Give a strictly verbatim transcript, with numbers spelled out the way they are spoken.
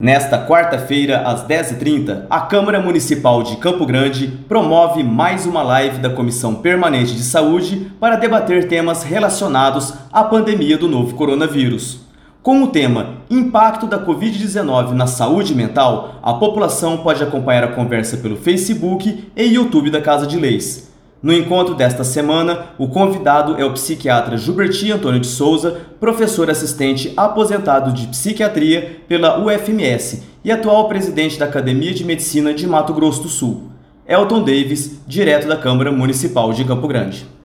Nesta quarta-feira, às dez e trinta, a Câmara Municipal de Campo Grande promove mais uma live da Comissão Permanente de Saúde para debater temas relacionados à pandemia do novo coronavírus. Com o tema Impacto da covid dezenove na saúde mental, a população pode acompanhar a conversa pelo Facebook e YouTube da Casa de Leis. No encontro desta semana, o convidado é o psiquiatra Gilberti Antônio de Souza, professor assistente aposentado de psiquiatria pela U F M S e atual presidente da Academia de Medicina de Mato Grosso do Sul. Elton Davis, direto da Câmara Municipal de Campo Grande.